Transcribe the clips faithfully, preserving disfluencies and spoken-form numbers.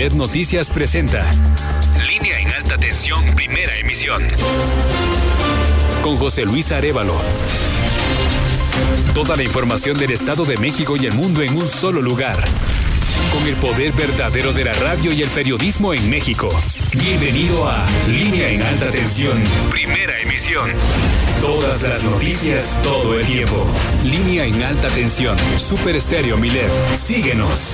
Milet Noticias presenta Línea en Alta Tensión, primera emisión. Con José Luis Arévalo. Toda la información del Estado de México y el mundo en un solo lugar. Con el poder verdadero de la radio y el periodismo en México. Bienvenido a Línea en Alta Tensión, primera emisión. Todas las noticias, todo el tiempo. Línea en Alta Tensión, Super Estéreo Milet. Síguenos.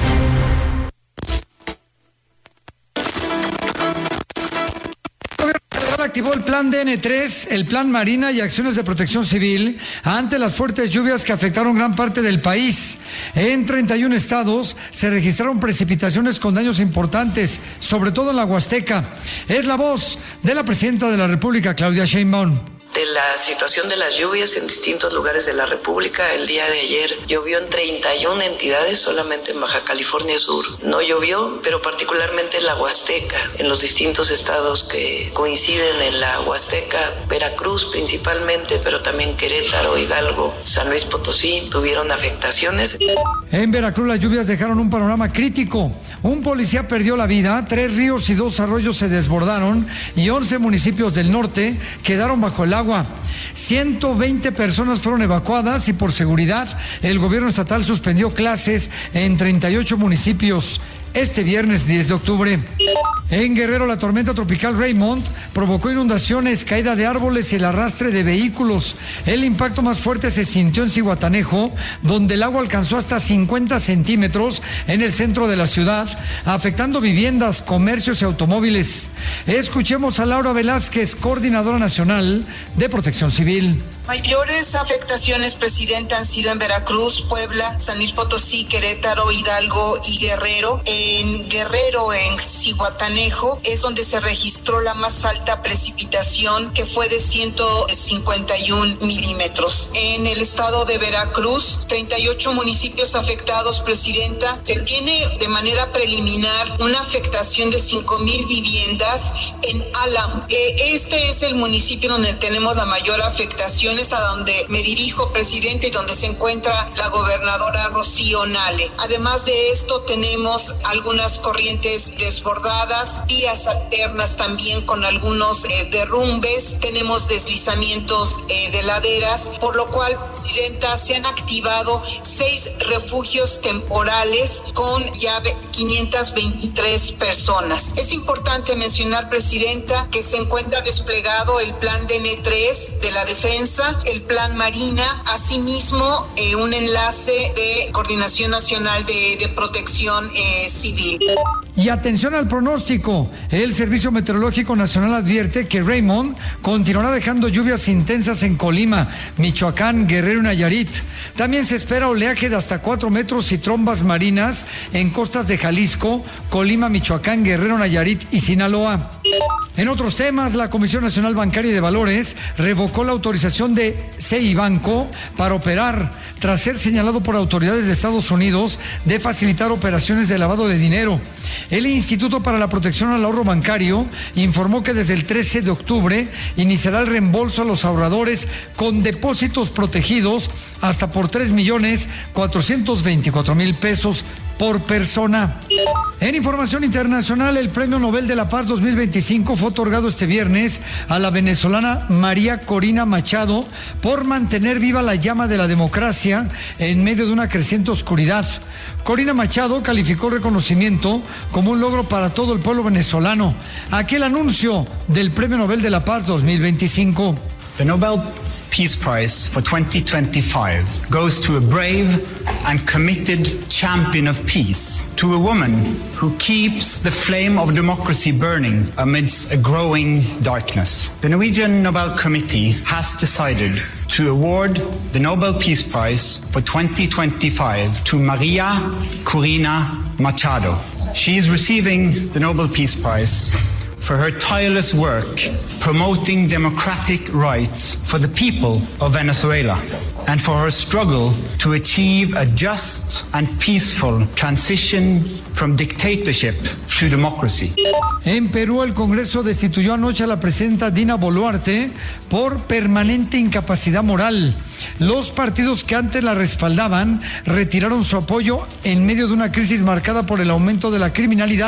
Activó el plan D N tres, el plan Marina y acciones de protección civil ante las fuertes lluvias que afectaron gran parte del país. En treinta y un estados se registraron precipitaciones con daños importantes, sobre todo en la Huasteca. Es la voz de la presidenta de la República, Claudia Sheinbaum. De la situación de las lluvias en distintos lugares de la República. El día de ayer llovió en treinta y una entidades, solamente en Baja California Sur no llovió, pero particularmente en la Huasteca, en los distintos estados que coinciden en la Huasteca, Veracruz principalmente, pero también Querétaro, Hidalgo, San Luis Potosí, tuvieron afectaciones. En Veracruz las lluvias dejaron un panorama crítico. Un policía perdió la vida, tres ríos y dos arroyos se desbordaron y once municipios del norte quedaron bajo el agua. ciento veinte personas fueron evacuadas y por seguridad el gobierno estatal suspendió clases en treinta y ocho municipios este viernes diez de octubre. En Guerrero, la tormenta tropical Raymond provocó inundaciones, caída de árboles y el arrastre de vehículos. El impacto más fuerte se sintió en Zihuatanejo, donde el agua alcanzó hasta cincuenta centímetros en el centro de la ciudad, afectando viviendas, comercios y automóviles. Escuchemos a Laura Velázquez, coordinadora nacional de Protección Civil. Mayores afectaciones, presidenta, han sido en Veracruz, Puebla, San Luis Potosí, Querétaro, Hidalgo y Guerrero. En Guerrero, en Zihuatanejo, es donde se registró la más alta precipitación, que fue de ciento cincuenta y un milímetros. En el estado de Veracruz, treinta y ocho municipios afectados, presidenta. Se tiene de manera preliminar una afectación de cinco mil viviendas en Álamo. Este es el municipio donde tenemos la mayor afectación, es a donde me dirijo, presidente, y donde se encuentra la gobernadora Rocío Nale. Además de esto, tenemos algunas corrientes desbordadas, vías alternas también con algunos eh, derrumbes, tenemos deslizamientos eh, de laderas, por lo cual, presidenta, se han activado seis refugios temporales con ya quinientas veintitrés personas. Es importante mencionar, presidenta, que se encuentra desplegado el plan D N tres de la defensa, el plan Marina, asimismo eh, un enlace de Coordinación Nacional de, de Protección eh, Civil. Y atención al pronóstico. El Servicio Meteorológico Nacional advierte que Raymond continuará dejando lluvias intensas en Colima, Michoacán, Guerrero y Nayarit. También se espera oleaje de hasta cuatro metros y trombas marinas en costas de Jalisco, Colima, Michoacán, Guerrero, Nayarit y Sinaloa. En otros temas, la Comisión Nacional Bancaria y de Valores revocó la autorización de CEIBanco para operar tras ser señalado por autoridades de Estados Unidos de facilitar operaciones de lavado de dinero. El Instituto para la Protección al Ahorro Bancario informó que desde el trece de octubre iniciará el reembolso a los ahorradores con depósitos protegidos hasta por tres millones cuatrocientos veinticuatro mil pesos por persona. En información internacional, el Premio Nobel de la Paz dos mil veinticinco fue otorgado este viernes a la venezolana María Corina Machado por mantener viva la llama de la democracia en medio de una creciente oscuridad. Corina Machado calificó el reconocimiento como un logro para todo el pueblo venezolano. Aquí el anuncio del Premio Nobel de la Paz dos mil veinticinco. The Nobel Peace Prize for twenty twenty-five goes to a brave and committed champion of peace, to a woman who keeps the flame of democracy burning amidst a growing darkness. The Norwegian Nobel Committee has decided to award the Nobel Peace Prize for twenty twenty-five to María Corina Machado. She is receiving the Nobel Peace Prize for her tireless work promoting democratic rights for the people of Venezuela and for her struggle to achieve a just and peaceful transition from dictatorship to democracy. En Perú, el Congreso destituyó anoche a la presidenta Dina Boluarte por permanente incapacidad moral. Los partidos que antes la respaldaban retiraron su apoyo en medio de una crisis marcada por el aumento de la criminalidad.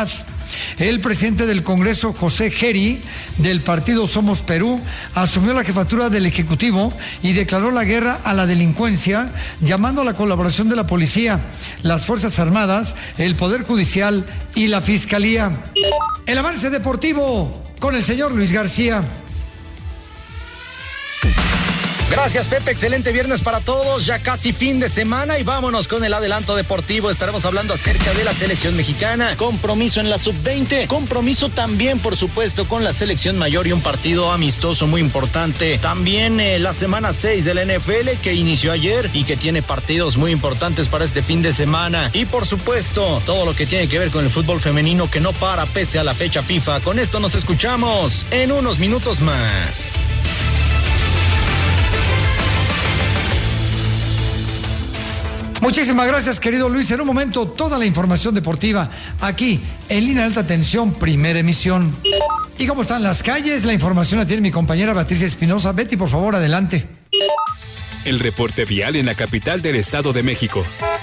El presidente del Congreso, José Geri, del partido Somos Perú, asumió la jefatura del Ejecutivo y declaró la guerra a la delincuencia, llamando a la colaboración de la policía, las Fuerzas Armadas, el Poder Judicial y la Fiscalía. El avance deportivo con el señor Luis García. Gracias, Pepe, excelente viernes para todos, ya casi fin de semana y vámonos con el adelanto deportivo. Estaremos hablando acerca de la selección mexicana, compromiso en la sub veinte, compromiso también por supuesto con la selección mayor y un partido amistoso muy importante. También eh, la semana seis de la N F L que inició ayer y que tiene partidos muy importantes para este fin de semana. Y por supuesto, todo lo que tiene que ver con el fútbol femenino que no para pese a la fecha FIFA. Con esto nos escuchamos en unos minutos más. Muchísimas gracias, querido Luis. En un momento, toda la información deportiva aquí en Línea Alta Tensión, primera emisión. ¿Y cómo están las calles? La información la tiene mi compañera Beatriz Espinosa. Betty, por favor, adelante. El reporte vial en la capital del Estado de México.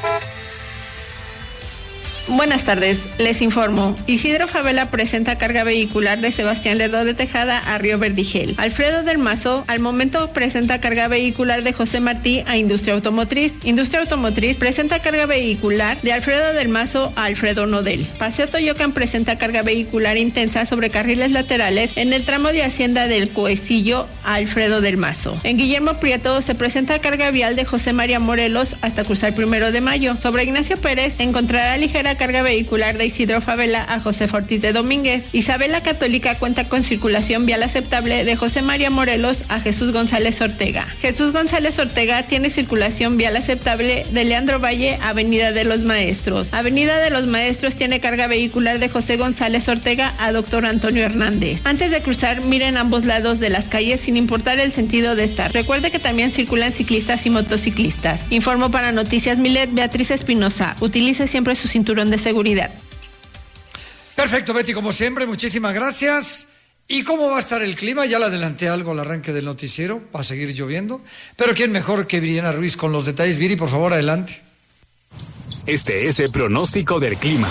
Buenas tardes, les informo. Isidro Favela presenta carga vehicular de Sebastián Lerdo de Tejada a Río Verdigel. Alfredo del Mazo al momento presenta carga vehicular de José Martí a Industria Automotriz. Industria Automotriz presenta carga vehicular de Alfredo del Mazo a Alfredo Nodel. Paseo Toyocan presenta carga vehicular intensa sobre carriles laterales en el tramo de Hacienda del Coecillo a Alfredo del Mazo. En Guillermo Prieto se presenta carga vial de José María Morelos hasta cruzar Primero de Mayo. Sobre Ignacio Pérez encontrará ligera carga vehicular de Isidro Favela a José Ortiz de Domínguez. Isabela Católica cuenta con circulación vial aceptable de José María Morelos a Jesús González Ortega. Jesús González Ortega tiene circulación vial aceptable de Leandro Valle a Avenida de los Maestros. Avenida de los Maestros tiene carga vehicular de José González Ortega a Doctor Antonio Hernández. Antes de cruzar, miren ambos lados de las calles sin importar el sentido de estar. Recuerde que también circulan ciclistas y motociclistas. Informo para Noticias Milet, Beatriz Espinosa. Utilice siempre su cinturón de seguridad. Perfecto, Betty, como siempre, muchísimas gracias. ¿Y cómo va a estar el clima? Ya le adelanté algo al arranque del noticiero, va a seguir lloviendo. Pero ¿quién mejor que Viridiana Ruiz con los detalles? Viri, por favor, adelante. Este es el pronóstico del clima.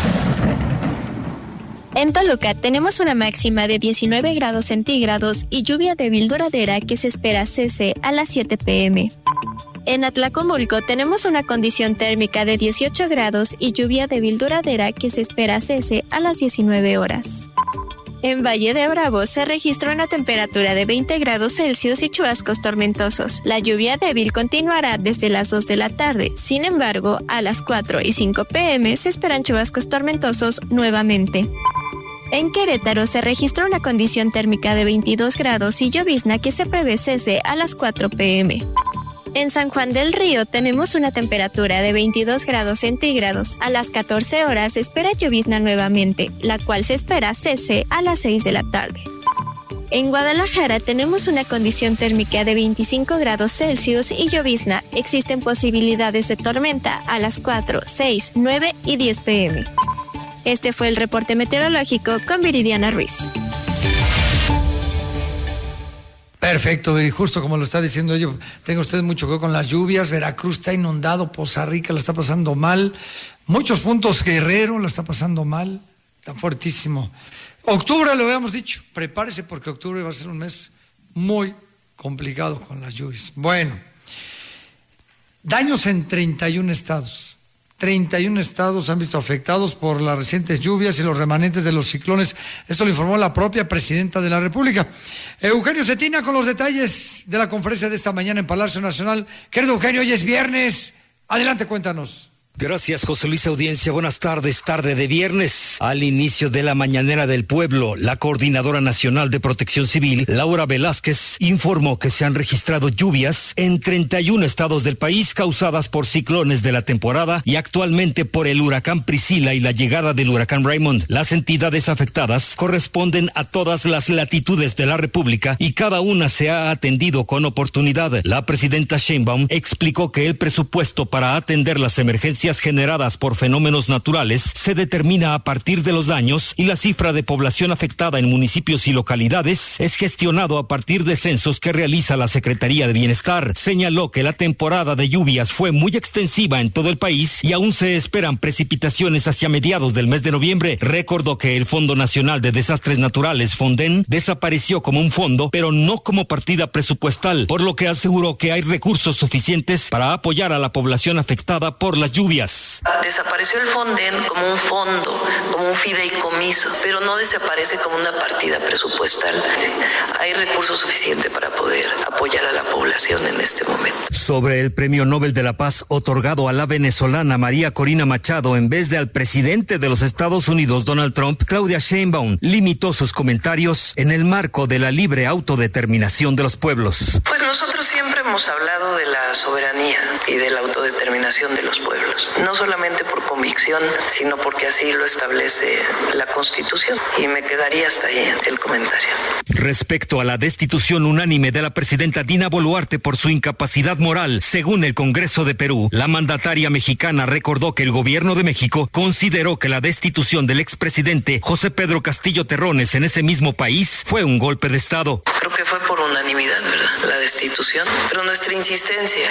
En Toluca tenemos una máxima de diecinueve grados centígrados y lluvia débil duradera que se espera cese a las siete pe eme. En Atlacomulco tenemos una condición térmica de dieciocho grados y lluvia débil duradera que se espera cese a las diecinueve horas. En Valle de Bravo se registró una temperatura de veinte grados Celsius y chubascos tormentosos. La lluvia débil continuará desde las dos de la tarde. Sin embargo, a las cuatro y cinco pe eme se esperan chubascos tormentosos nuevamente. En Querétaro se registró una condición térmica de veintidós grados y llovizna que se prevé cese a las cuatro pe eme. En San Juan del Río tenemos una temperatura de veintidós grados centígrados. A las catorce horas se espera llovizna nuevamente, la cual se espera cese a las seis de la tarde. En Guadalajara tenemos una condición térmica de veinticinco grados Celsius y llovizna. Existen posibilidades de tormenta a las cuatro, seis, nueve y diez pe eme. Este fue el reporte meteorológico con Viridiana Ruiz. Perfecto, y justo como lo está diciendo yo, tenga usted mucho que ver con las lluvias. Veracruz está inundado, Poza Rica la está pasando mal, muchos puntos Guerrero la está pasando mal, está fuertísimo. Octubre, lo habíamos dicho, prepárese porque octubre va a ser un mes muy complicado con las lluvias. Bueno, daños en treinta y un estados. treinta y un estados han visto afectados por las recientes lluvias y los remanentes de los ciclones. Esto lo informó la propia presidenta de la República. Eugenio Cetina con los detalles de la conferencia de esta mañana en Palacio Nacional. Querido Eugenio, hoy es viernes. Adelante, cuéntanos. Gracias, José Luis Audiencia. Buenas tardes, tarde de viernes. Al inicio de la Mañanera del Pueblo, la Coordinadora Nacional de Protección Civil, Laura Velázquez, informó que se han registrado lluvias en treinta y un estados del país causadas por ciclones de la temporada y actualmente por el huracán Priscila y la llegada del huracán Raymond. Las entidades afectadas corresponden a todas las latitudes de la República y cada una se ha atendido con oportunidad. La presidenta Sheinbaum explicó que el presupuesto para atender las emergencias consecuencias generadas por fenómenos naturales se determina a partir de los daños y la cifra de población afectada en municipios y localidades es gestionado a partir de censos que realiza la Secretaría de Bienestar. Señaló que la temporada de lluvias fue muy extensiva en todo el país y aún se esperan precipitaciones hacia mediados del mes de noviembre. Recordó que el Fondo Nacional de Desastres Naturales, Fonden, desapareció como un fondo, pero no como partida presupuestal, por lo que aseguró que hay recursos suficientes para apoyar a la población afectada por las lluvias. Desapareció el Fonden como un fondo, como un fideicomiso, pero no desaparece como una partida presupuestal. Hay recursos suficientes para poder apoyar a la población en este momento. Sobre el Premio Nobel de la Paz otorgado a la venezolana María Corina Machado en vez de al presidente de los Estados Unidos, Donald Trump, Claudia Sheinbaum limitó sus comentarios en el marco de la libre autodeterminación de los pueblos. Pues nosotros siempre hemos hablado de la soberanía y de la autodeterminación de los pueblos, no solamente por convicción, sino porque así lo establece la Constitución, y me quedaría hasta ahí el comentario. Respecto a la destitución unánime de la presidenta Dina Boluarte por su incapacidad moral, según el Congreso de Perú, la mandataria mexicana recordó que el gobierno de México consideró que la destitución del expresidente José Pedro Castillo Terrones en ese mismo país fue un golpe de Estado. Creo que fue por unanimidad, ¿verdad?, la destitución, pero nuestra insistencia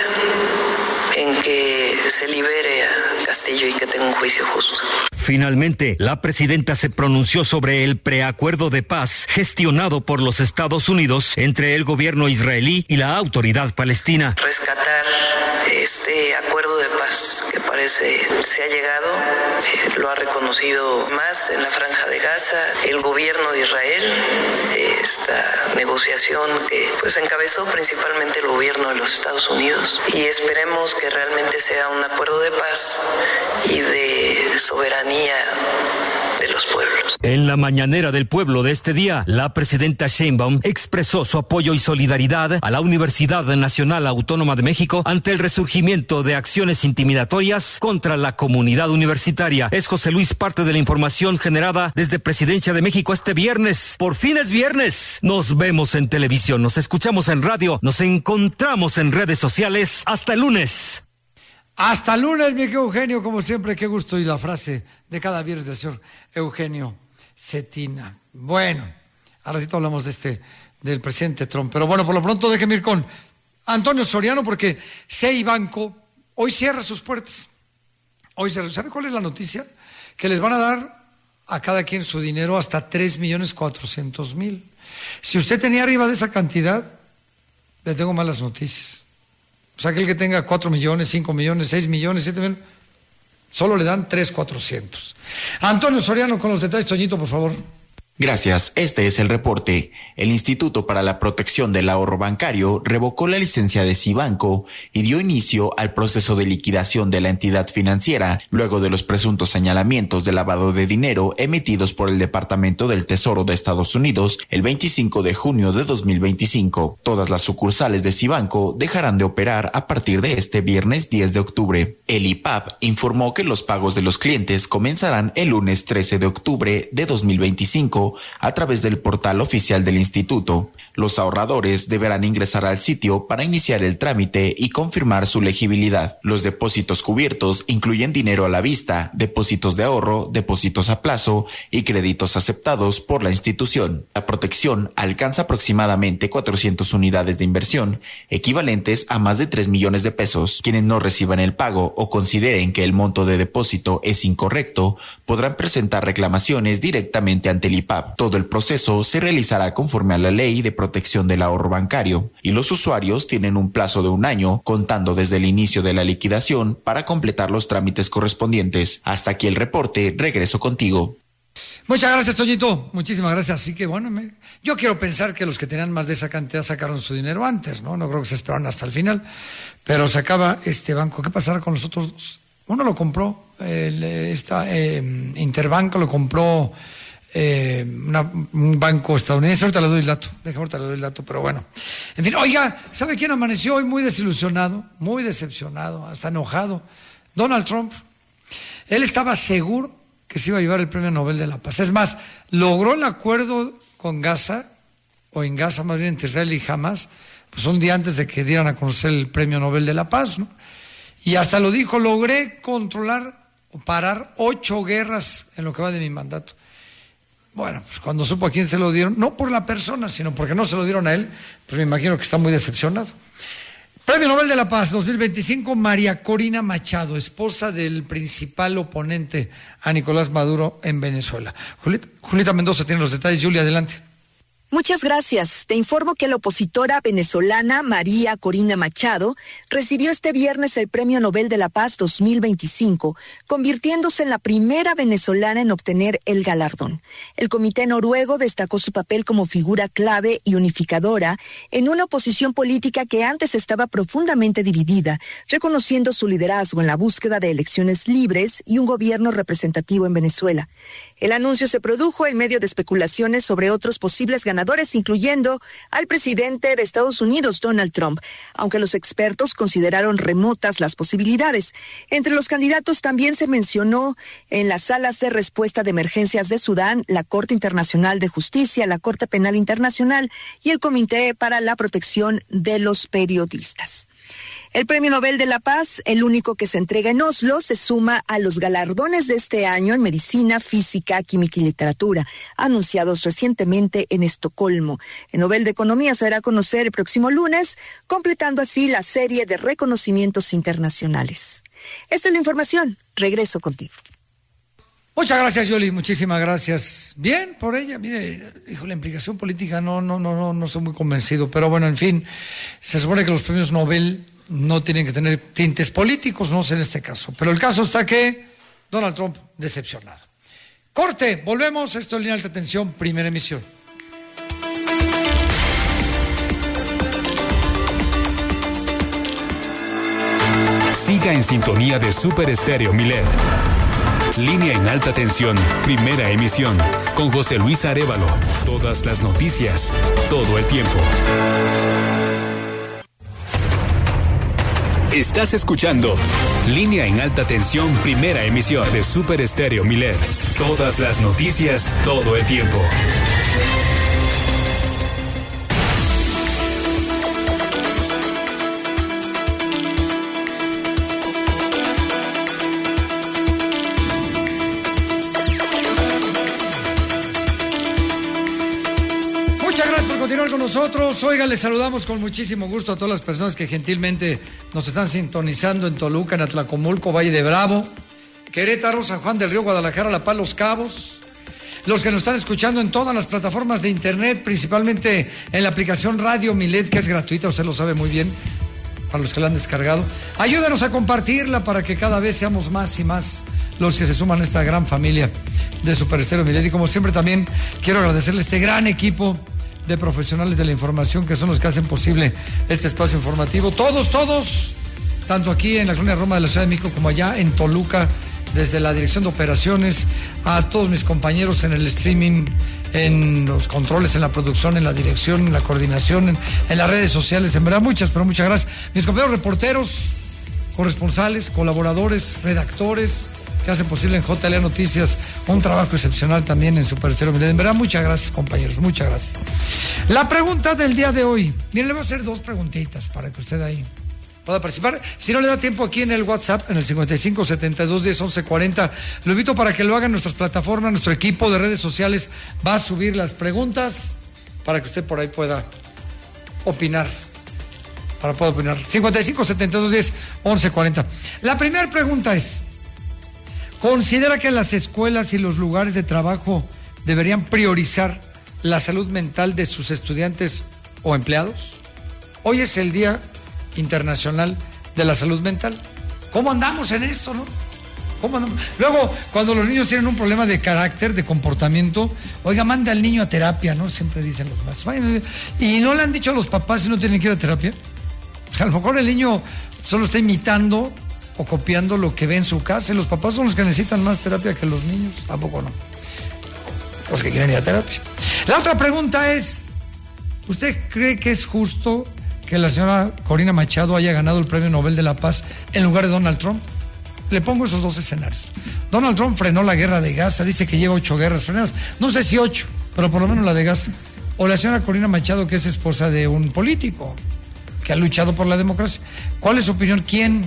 en que se libere a Castillo y que tenga un juicio justo. Finalmente, la presidenta se pronunció sobre el preacuerdo de paz gestionado por los Estados Unidos entre el gobierno israelí y la autoridad palestina. Rescatar este acuerdo de paz que parece se ha llegado, eh, lo ha reconocido más en la Franja de Gaza el gobierno de Israel, eh, esta negociación que pues encabezó principalmente el gobierno de los Estados Unidos, y esperemos que realmente sea un acuerdo de paz y de soberanía de los pueblos. En la mañanera del pueblo de este día, la presidenta Sheinbaum expresó su apoyo y solidaridad a la Universidad Nacional Autónoma de México ante el resurgimiento de acciones intimidatorias contra la comunidad universitaria. Es José Luis, parte de la información generada desde Presidencia de México este viernes. Por fin es viernes. Nos vemos en televisión, nos escuchamos en radio, nos encontramos en redes sociales. Hasta el lunes. Hasta el lunes, mi querido Eugenio, como siempre, qué gusto. Y la frase de cada viernes del señor Eugenio Cetina. Bueno, ahora sí hablamos de este, del presidente Trump. Pero bueno, por lo pronto déjeme ir con Antonio Soriano, porque Ceibanco hoy cierra sus puertas. Hoy cierra. ¿Sabe cuál es la noticia? Que les van a dar a cada quien su dinero hasta tres millones cuatrocientos mil. Si usted tenía arriba de esa cantidad, le tengo malas noticias. O sea, aquel que tenga cuatro millones, cinco millones, seis millones, siete millones, solo le dan tres cuatrocientos. Antonio Soriano con los detalles. Toñito, por favor. Gracias, este es el reporte. El Instituto para la Protección del Ahorro Bancario revocó la licencia de Ceibanco y dio inicio al proceso de liquidación de la entidad financiera luego de los presuntos señalamientos de lavado de dinero emitidos por el Departamento del Tesoro de Estados Unidos el veinticinco de junio de dos mil veinticinco. Todas las sucursales de Ceibanco dejarán de operar a partir de este viernes diez de octubre. El I P A B informó que los pagos de los clientes comenzarán el lunes trece de octubre de dos mil veinticinco a través del portal oficial del instituto. Los ahorradores deberán ingresar al sitio para iniciar el trámite y confirmar su legibilidad. Los depósitos cubiertos incluyen dinero a la vista, depósitos de ahorro, depósitos a plazo y créditos aceptados por la institución. La protección alcanza aproximadamente cuatrocientas unidades de inversión, equivalentes a más de tres millones de pesos. Quienes no reciban el pago o consideren que el monto de depósito es incorrecto, podrán presentar reclamaciones directamente ante el I P A B. Todo el proceso se realizará conforme a la Ley de Protección del Ahorro Bancario y los usuarios tienen un plazo de un año contando desde el inicio de la liquidación para completar los trámites correspondientes. Hasta aquí el reporte, regreso contigo. Muchas gracias, Toñito, muchísimas gracias. Así que bueno, me, yo quiero pensar que los que tenían más de esa cantidad sacaron su dinero antes, ¿no? No creo que se esperaron hasta el final, pero se acaba este banco. ¿Qué pasará con los otros dos? Uno lo compró, el, esta, eh, Interbanco lo compró Eh, una, un banco estadounidense. Ahorita le doy el dato, déjame ahorita le doy el dato, pero bueno. En fin, oiga, ¿sabe quién amaneció hoy muy desilusionado, muy decepcionado, hasta enojado? Donald Trump. Él estaba seguro que se iba a llevar el Premio Nobel de la Paz. Es más, logró el acuerdo con Gaza, o en Gaza más bien entre Israel y Hamas, pues un día antes de que dieran a conocer el Premio Nobel de la Paz, ¿no? Y hasta lo dijo, logré controlar o parar ocho guerras en lo que va de mi mandato. Bueno, pues cuando supo a quién se lo dieron, no por la persona, sino porque no se lo dieron a él, pues me imagino que está muy decepcionado. Premio Nobel de la Paz dos mil veinticinco, María Corina Machado, esposa del principal oponente a Nicolás Maduro en Venezuela. Julieta, Julieta Mendoza tiene los detalles. Julia, adelante. Muchas gracias. Te informo que la opositora venezolana María Corina Machado recibió este viernes el Premio Nobel de la Paz dos mil veinticinco, convirtiéndose en la primera venezolana en obtener el galardón. El comité noruego destacó su papel como figura clave y unificadora en una oposición política que antes estaba profundamente dividida, reconociendo su liderazgo en la búsqueda de elecciones libres y un gobierno representativo en Venezuela. El anuncio se produjo en medio de especulaciones sobre otros posibles ganadores, incluyendo al presidente de Estados Unidos, Donald Trump, aunque los expertos consideraron remotas las posibilidades. Entre los candidatos también se mencionó en las salas de respuesta de emergencias de Sudán, la Corte Internacional de Justicia, la Corte Penal Internacional y el Comité para la Protección de los Periodistas. El Premio Nobel de la Paz, el único que se entrega en Oslo, se suma a los galardones de este año en Medicina, Física, Química y Literatura, anunciados recientemente en Estocolmo. El Nobel de Economía se dará a conocer el próximo lunes, completando así la serie de reconocimientos internacionales. Esta es la información. Regreso contigo. Muchas gracias, Yoli, muchísimas gracias. Bien por ella, mire, hijo, la implicación política no, no, no, no, no estoy muy convencido, pero bueno, en fin, se supone que los premios Nobel no tienen que tener tintes políticos, no sé en este caso, pero el caso está que Donald Trump decepcionado. Corte, volvemos, esto es Línea Alta Tensión, primera emisión. Siga en sintonía de Super Estéreo Milet. Línea en Alta Tensión, primera emisión, con José Luis Arévalo. Todas las noticias, todo el tiempo. Estás escuchando Línea en Alta Tensión, primera emisión de Super Estéreo Milet. Todas las noticias, todo el tiempo. Continuar con nosotros. Oiga, les saludamos con muchísimo gusto a todas las personas que gentilmente nos están sintonizando en Toluca, en Atlacomulco, Valle de Bravo, Querétaro, San Juan del Río, Guadalajara, La Paz, Los Cabos. Los que nos están escuchando en todas las plataformas de internet, principalmente en la aplicación Radio Milet, que es gratuita, usted lo sabe muy bien, para los que la han descargado. Ayúdenos a compartirla para que cada vez seamos más y más los que se suman a esta gran familia de Super Estéreo Milet. Y como siempre también quiero agradecerle a este gran equipo de profesionales de la información que son los que hacen posible este espacio informativo. Todos, todos, tanto aquí en la Colonia Roma de la Ciudad de México como allá en Toluca, desde la dirección de operaciones, a todos mis compañeros en el streaming, en los controles, en la producción, en la dirección, en la coordinación, en, en las redes sociales, en verdad muchas, pero muchas gracias. Mis compañeros reporteros, corresponsales, colaboradores, redactores, que hacen posible en J L A Noticias un trabajo excepcional también en Super Estéreo Milet. En verdad, muchas gracias, compañeros, muchas gracias. La pregunta del día de hoy, miren, le voy a hacer dos preguntitas para que usted ahí pueda participar. Si no le da tiempo aquí en el WhatsApp, en el cincuenta y cinco, setenta y dos, diez, once, cuarenta, lo invito para que lo hagan en nuestras plataformas. Nuestro equipo de redes sociales va a subir las preguntas para que usted por ahí pueda opinar. Para poder opinar. cincuenta y cinco, setenta y dos, diez, once, cuarenta. La primera pregunta es: ¿considera que las escuelas y los lugares de trabajo deberían priorizar la salud mental de sus estudiantes o empleados? Hoy es el Día Internacional de la Salud Mental. ¿Cómo andamos en esto, no? ¿Cómo andamos? Luego, cuando los niños tienen un problema de carácter, de comportamiento, oiga, manda al niño a terapia, ¿no? Siempre dicen los maestros. Y no le han dicho a los papás si no tienen que ir a terapia. O sea, a lo mejor el niño solo está imitando o copiando lo que ve en su casa, y los papás son los que necesitan más terapia que los niños. ¿A poco no? Los que quieren ir a terapia. La otra pregunta es: ¿usted cree que es justo que la señora Corina Machado haya ganado el Premio Nobel de la Paz en lugar de Donald Trump? Le pongo esos dos escenarios. Donald Trump frenó la guerra de Gaza, dice que lleva ocho guerras frenadas, no sé si ocho, pero por lo menos la de Gaza. O la señora Corina Machado, que es esposa de un político que ha luchado por la democracia. ¿Cuál es su opinión? ¿Quién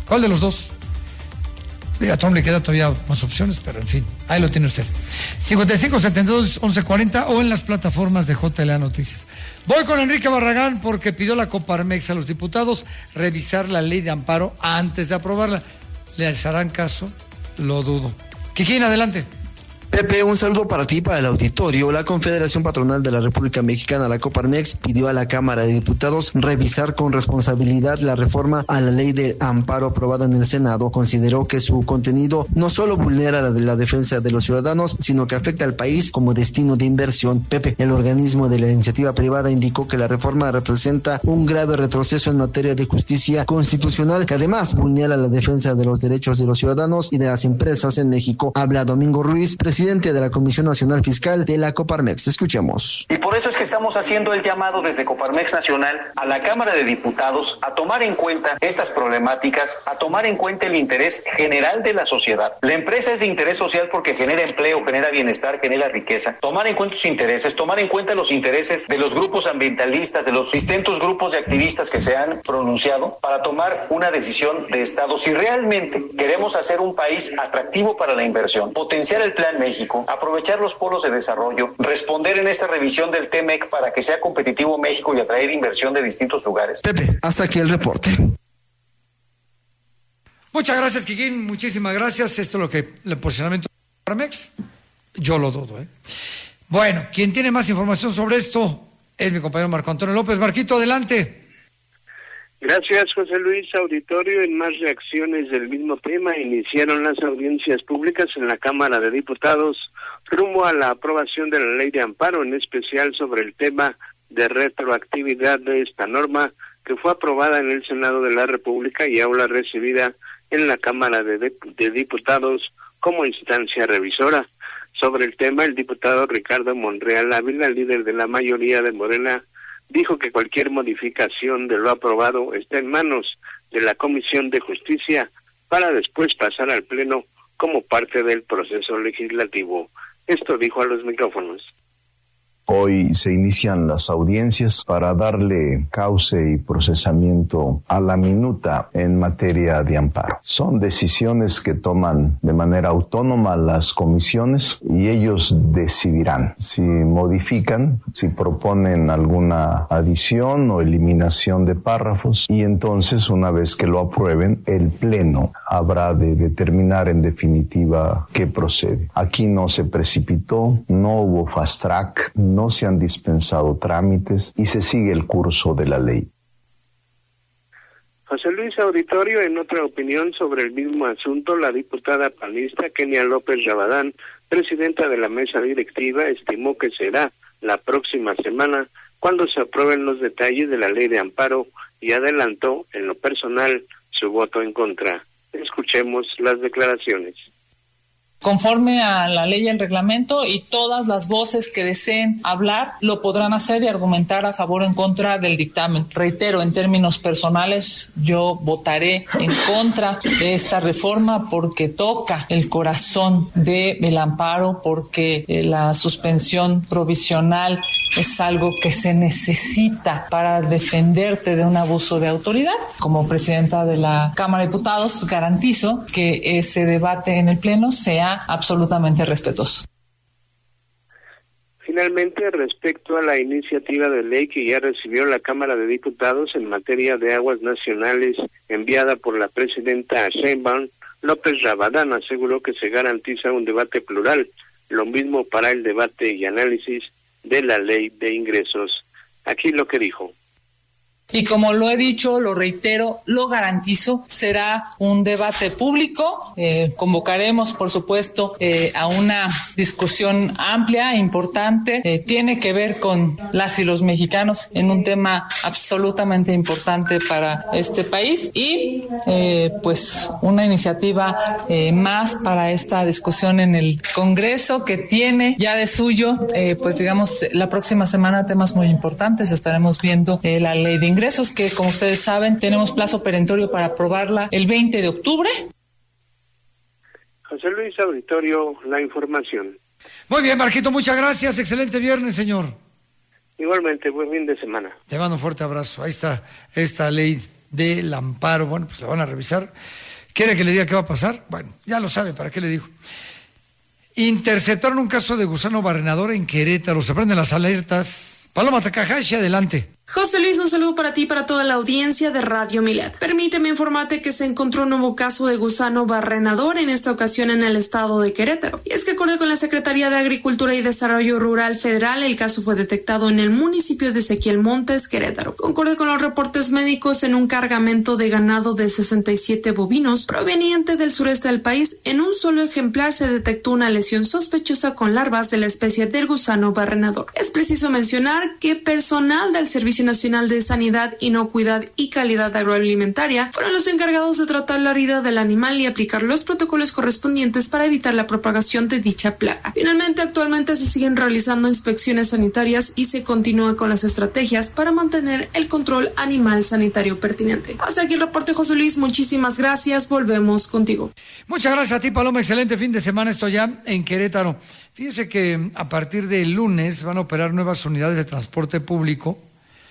¿Cuál de los dos? A Trump le queda todavía más opciones, pero en fin, ahí lo tiene usted. cincuenta y cinco setenta y dos once cuarenta o en las plataformas de J L A Noticias. Voy con Enrique Barragán porque pidió la Coparmex a los diputados revisar la ley de amparo antes de aprobarla. ¿Le harán caso? Lo dudo. Kikín, adelante. Pepe, un saludo para ti y para el auditorio. La Confederación Patronal de la República Mexicana, la Coparmex, pidió a la Cámara de Diputados revisar con responsabilidad la reforma a la ley de amparo aprobada en el Senado. Consideró que su contenido no solo vulnera la de la defensa de los ciudadanos, sino que afecta al país como destino de inversión. Pepe, el organismo de la iniciativa privada, indicó que la reforma representa un grave retroceso en materia de justicia constitucional, que además vulnera la defensa de los derechos de los ciudadanos y de las empresas en México. Habla Domingo Ruiz, presidente presidente de la Comisión Nacional Fiscal de la Coparmex. Escuchemos. Y por eso es que estamos haciendo el llamado desde Coparmex Nacional a la Cámara de Diputados a tomar en cuenta estas problemáticas, a tomar en cuenta el interés general de la sociedad. La empresa es de interés social porque genera empleo, genera bienestar, genera riqueza. Tomar en cuenta sus intereses, tomar en cuenta los intereses de los grupos ambientalistas, de los distintos grupos de activistas que se han pronunciado para tomar una decisión de Estado. Si realmente queremos hacer un país atractivo para la inversión, potenciar el Plan México, aprovechar los polos de desarrollo, responder en esta revisión del T M E C para que sea competitivo México y atraer inversión de distintos lugares. Pepe, hasta aquí el reporte. Muchas gracias, Kikín, muchísimas gracias. Esto es lo que el posicionamiento de Coparmex, yo lo dudo, ¿eh? Bueno, quien tiene más información sobre esto es mi compañero Marco Antonio López. Marquito, adelante. Gracias, José Luis. Auditorio, en más reacciones del mismo tema, iniciaron las audiencias públicas en la Cámara de Diputados rumbo a la aprobación de la ley de amparo, en especial sobre el tema de retroactividad de esta norma que fue aprobada en el Senado de la República y ahora recibida en la Cámara de, de, de Diputados como instancia revisora. Sobre el tema, el diputado Ricardo Monreal Ávila, líder de la mayoría de Morena, dijo que cualquier modificación de lo aprobado está en manos de la Comisión de Justicia para después pasar al Pleno como parte del proceso legislativo. Esto dijo a los micrófonos. Hoy se inician las audiencias para darle cauce y procesamiento a la minuta en materia de amparo. Son decisiones que toman de manera autónoma las comisiones y ellos decidirán si modifican, si proponen alguna adición o eliminación de párrafos, y entonces, una vez que lo aprueben, el Pleno habrá de determinar en definitiva qué procede. Aquí no se precipitó, no hubo fast track, no se han dispensado trámites y se sigue el curso de la ley. José Luis, auditorio, en otra opinión sobre el mismo asunto, la diputada panista Kenia López Rabadán, presidenta de la mesa directiva, estimó que será la próxima semana cuando se aprueben los detalles de la ley de amparo y adelantó, en lo personal, su voto en contra. Escuchemos las declaraciones. Conforme a la ley y el reglamento, y todas las voces que deseen hablar lo podrán hacer y argumentar a favor o en contra del dictamen. Reitero, en términos personales, yo votaré en contra de esta reforma porque toca el corazón del amparo, porque la suspensión provisional es algo que se necesita para defenderte de un abuso de autoridad. Como presidenta de la Cámara de Diputados, garantizo que ese debate en el Pleno sea absolutamente respetuoso. Finalmente, respecto a la iniciativa de ley que ya recibió la Cámara de Diputados en materia de aguas nacionales enviada por la presidenta Sheinbaum, López Rabadán aseguró que se garantiza un debate plural, lo mismo para el debate y análisis de la ley de ingresos. Aquí lo que dijo. Y como lo he dicho, lo reitero, lo garantizo, será un debate público. Eh, convocaremos, por supuesto, eh, a una discusión amplia, importante. Eh, tiene que ver con las y los mexicanos en un tema absolutamente importante para este país. Y, eh, pues, una iniciativa eh, más para esta discusión en el Congreso, que tiene ya de suyo, eh, pues, digamos, la próxima semana temas muy importantes. Estaremos viendo eh, la ley de ingresos. Ingresos que, como ustedes saben, tenemos plazo perentorio para aprobarla el veinte de octubre. José Luis, auditorio, la información. Muy bien, Marquito, muchas gracias. Excelente viernes, señor. Igualmente, buen fin de semana. Te mando un fuerte abrazo. Ahí está esta ley del Amparo. Bueno, pues la van a revisar. ¿Quiere que le diga qué va a pasar? Bueno, ya lo sabe, ¿para qué le digo? Interceptaron un caso de gusano barrenador en Querétaro. Se prenden las alertas. Paloma Takahashi, adelante. José Luis, un saludo para ti y para toda la audiencia de Radio Milet. Permíteme informarte que se encontró un nuevo caso de gusano barrenador, en esta ocasión en el estado de Querétaro. Y es que, acorde con la Secretaría de Agricultura y Desarrollo Rural Federal, el caso fue detectado en el municipio de Ezequiel Montes, Querétaro. Concorde con los reportes médicos, en un cargamento de ganado de sesenta y siete bovinos proveniente del sureste del país, en un solo ejemplar se detectó una lesión sospechosa con larvas de la especie del gusano barrenador. Es preciso mencionar que personal del Servicio Nacional de Sanidad, Inocuidad y Calidad Agroalimentaria fueron los encargados de tratar la herida del animal y aplicar los protocolos correspondientes para evitar la propagación de dicha plaga. Finalmente, actualmente se siguen realizando inspecciones sanitarias y se continúa con las estrategias para mantener el control animal sanitario pertinente. Hasta aquí el reporte, José Luis. Muchísimas gracias. Volvemos contigo. Muchas gracias a ti, Paloma. Excelente fin de semana. Estoy ya en Querétaro. Fíjese que a partir del lunes van a operar nuevas unidades de transporte público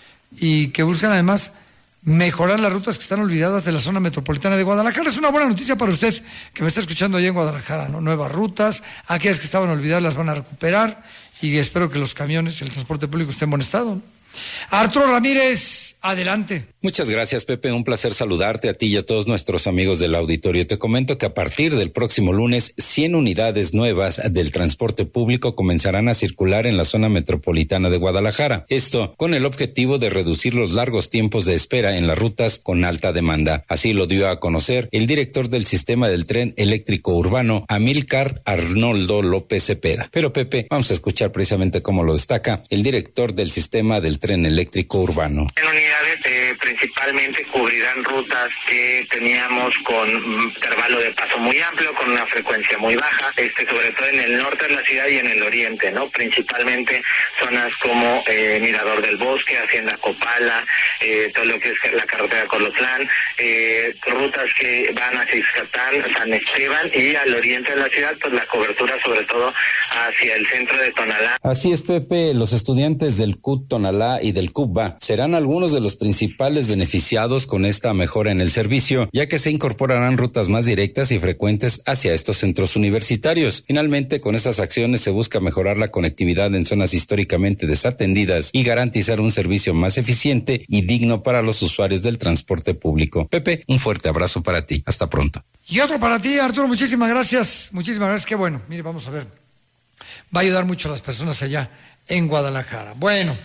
y que buscan además mejorar las rutas que están olvidadas de la zona metropolitana de Guadalajara. Es una buena noticia para usted que me está escuchando allá en Guadalajara, ¿no? Nuevas rutas, aquellas que estaban olvidadas las van a recuperar y espero que los camiones, el transporte público esté en buen estado, ¿no? Arturo Ramírez, adelante. Muchas gracias, Pepe. Un placer saludarte a ti y a todos nuestros amigos del auditorio. Te comento que a partir del próximo lunes, cien unidades nuevas del transporte público comenzarán a circular en la zona metropolitana de Guadalajara. Esto con el objetivo de reducir los largos tiempos de espera en las rutas con alta demanda. Así lo dio a conocer el director del sistema del tren eléctrico urbano, Amílcar Arnoldo López Cepeda. Pero, Pepe, vamos a escuchar precisamente cómo lo destaca el director del sistema del tren eléctrico urbano. En unidades eh, principalmente cubrirán rutas que teníamos con intervalo de paso muy amplio, con una frecuencia muy baja, este sobre todo en el norte de la ciudad y en el oriente, ¿no? Principalmente zonas como eh, Mirador del Bosque, Hacienda Copala, eh, todo lo que es la carretera Colotlán, eh, rutas que van hacia Ixcatán, San Esteban, y al oriente de la ciudad, pues la cobertura sobre todo hacia el centro de Tonalá. Así es, Pepe, los estudiantes del C U T Tonalá y del C U B A serán algunos de los principales beneficiados con esta mejora en el servicio, ya que se incorporarán rutas más directas y frecuentes hacia estos centros universitarios. Finalmente, con estas acciones se busca mejorar la conectividad en zonas históricamente desatendidas y garantizar un servicio más eficiente y digno para los usuarios del transporte público. Pepe, un fuerte abrazo para ti. Hasta pronto. Y otro para ti, Arturo. Muchísimas gracias. Muchísimas gracias. Qué bueno. Mire, vamos a ver. Va a ayudar mucho a las personas allá en Guadalajara. Bueno.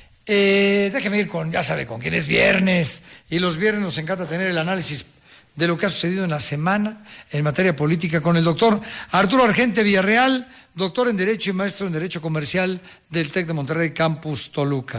Eh, déjeme ir con, ya sabe, con quién es viernes, y los viernes nos encanta tener el análisis de lo que ha sucedido en la semana en materia política con el doctor Arturo Argente Villarreal, doctor en Derecho y maestro en Derecho Comercial del TEC de Monterrey, Campus Toluca.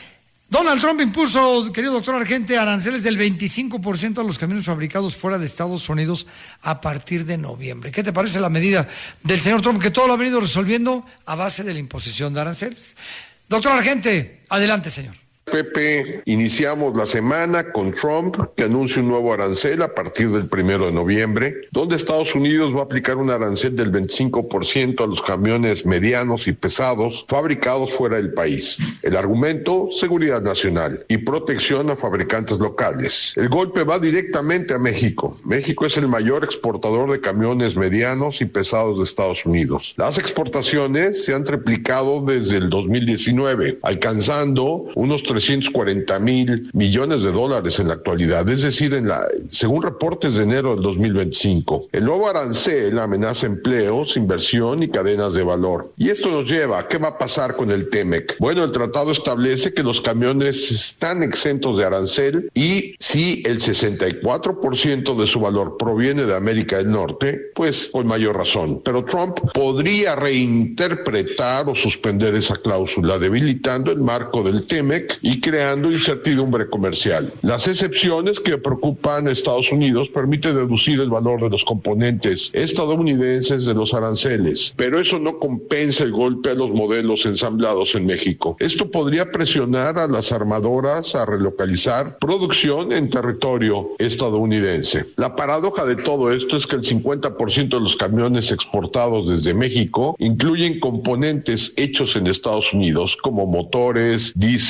Donald Trump impuso, querido doctor Argente, aranceles del veinticinco por ciento a los camiones fabricados fuera de Estados Unidos a partir de noviembre. ¿Qué te parece la medida del señor Trump, que todo lo ha venido resolviendo a base de la imposición de aranceles? Doctor Argente, adelante, señor. Pepe, iniciamos la semana con Trump, que anuncia un nuevo arancel a partir del primero de noviembre, donde Estados Unidos va a aplicar un arancel del veinticinco por ciento a los camiones medianos y pesados fabricados fuera del país. El argumento, seguridad nacional y protección a fabricantes locales. El golpe va directamente a México. México es el mayor exportador de camiones medianos y pesados de Estados Unidos. Las exportaciones se han triplicado desde el dos mil diecinueve, alcanzando unos trescientos cuarenta mil millones de dólares en la actualidad, es decir, en la, según reportes de enero del dos mil veinticinco. El nuevo arancel amenaza empleos, inversión y cadenas de valor. Y esto nos lleva a qué va a pasar con el TEMEC. Bueno, el tratado establece que los camiones están exentos de arancel y si el sesenta y cuatro por ciento de su valor proviene de América del Norte, pues con mayor razón. Pero Trump podría reinterpretar o suspender esa cláusula, debilitando el marco del TEMEC y creando incertidumbre comercial. Las excepciones que preocupan a Estados Unidos permiten deducir el valor de los componentes estadounidenses de los aranceles, pero eso no compensa el golpe a los modelos ensamblados en México. Esto podría presionar a las armadoras a relocalizar producción en territorio estadounidense. La paradoja de todo esto es que el cincuenta por ciento de los camiones exportados desde México incluyen componentes hechos en Estados Unidos, como motores, diésel, etcétera.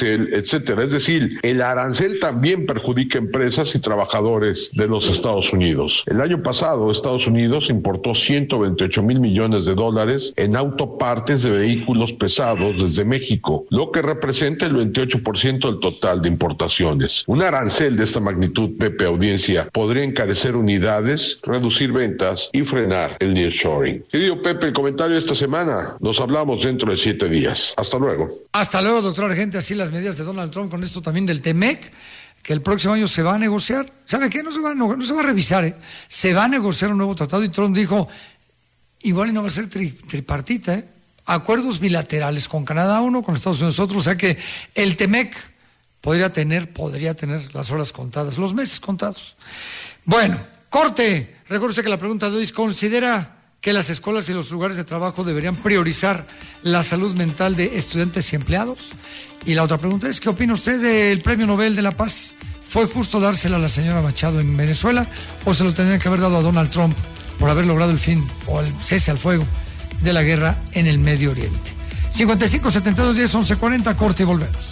etcétera. Es decir, el arancel también perjudica empresas y trabajadores de los Estados Unidos. El año pasado, Estados Unidos importó ciento veintiocho mil millones de dólares en autopartes de vehículos pesados desde México, lo que representa el veintiocho por ciento del total de importaciones. Un arancel de esta magnitud, Pepe, audiencia, podría encarecer unidades, reducir ventas y frenar el nearshoring. Querido Pepe, el comentario de esta semana. Nos hablamos dentro de siete días. Hasta luego. Hasta luego, doctor Argente. Así las medidas de Donald Trump con esto también del T-MEC, que el próximo año se va a negociar. ¿Sabe qué? No se va a, no, no se va a revisar, ¿eh? Se va a negociar un nuevo tratado y Trump dijo, igual no va a ser tri, tripartita, ¿eh? Acuerdos bilaterales con Canadá uno, con Estados Unidos otro, o sea que el T-MEC podría tener, podría tener las horas contadas, los meses contados. Bueno, corte. Recuerde que la pregunta de hoy es, ¿considera que las escuelas y los lugares de trabajo deberían priorizar la salud mental de estudiantes y empleados? Y la otra pregunta es, ¿qué opina usted del Premio Nobel de la Paz? ¿Fue justo dársela a la señora Machado en Venezuela o se lo tendrían que haber dado a Donald Trump por haber logrado el fin o el cese al fuego de la guerra en el Medio Oriente? cincuenta y cinco, setenta y dos, diez, once, cuarenta, corte y volvemos.